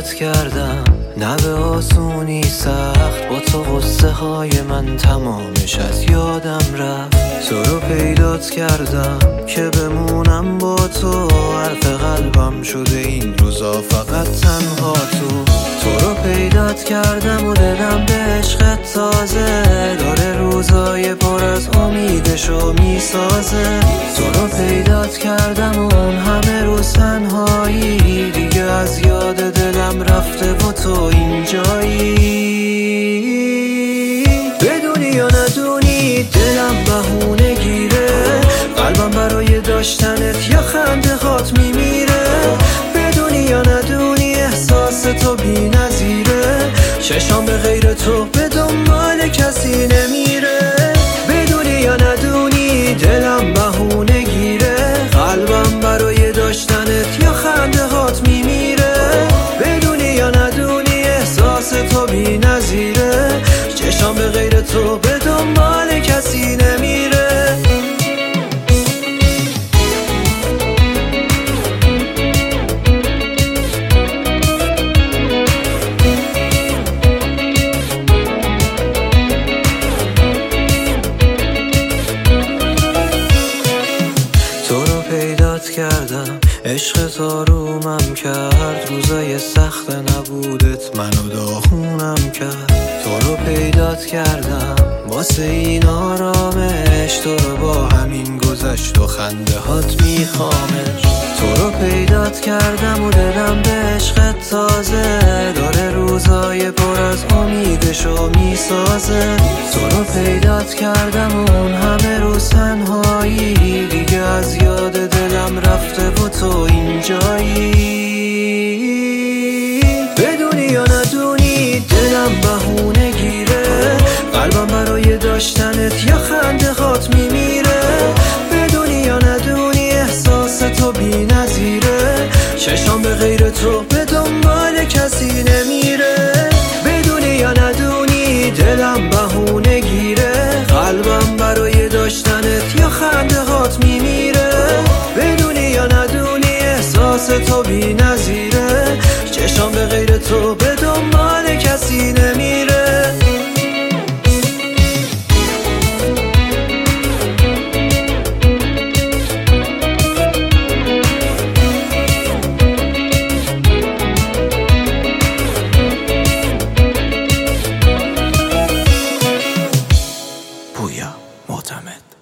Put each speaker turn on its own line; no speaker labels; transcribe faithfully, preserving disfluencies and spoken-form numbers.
پیدات کردم، نه به آسونی سخت، با تو قصه های من تمامش از یادم رفت. تو رو پیدات کردم که بمونم با تو، حرف قلبم شده این روزا فقط تنها تو. تو رو پیدات کردم و دلم به عشقت تازه، داره روزای پر از امیدشو میسازه. تو رو پیدات کردم و اون همه روز تنهایی دیگه از یاد دلم رفته و تو اینجایی. بدونی یا ندونی دلم بهونه گیره، قلبم برای داشتنت یا خنده هات میمیره. بدونی یا ندونی احساس تو بی نظیره، چشام به غیر تو به دنبال کسی نمیره. بدونی یا ندونی دلم بهونه گیره، قلبم برای داشتنت یا خنده هات میمیره. بدونی یا ندونی احساس تو بی نظیره، چشام به غیر تو به دنبال کسی نمیره. پیدات کردم، عشق تو رومم کرد، روزای سخت نبودت منو داغونم کرد. تو رو پیدات کردم واسه این آرامش، تو رو با همین گذشت و خنده هات میخوامش. تو رو پیدات کردم و دلم به عشقت تازه، داره روزای پر از امیدشو میسازه. تو رو پیدات کردم و اون همه روز تنهایی دیگه از یاد دلم رفته و تو اینجایی. بدونی یا ندونی دلم بهونه گیره، قلبم برای داشتنت یا خنده هات میمیره. بدونی یا ندونی احساس تو بی نظیره، چشام به غیر تو به دنبال کسی نمیره. بدونی یا ندونی دلم بهونه گیره، قلبم برای داشتنت یا خنده هات میمیره. بدونی یا ندونی احساس تو بی نظیره، چشام به غیر تو به دنبال کسی نمیره.
پویا معتمد.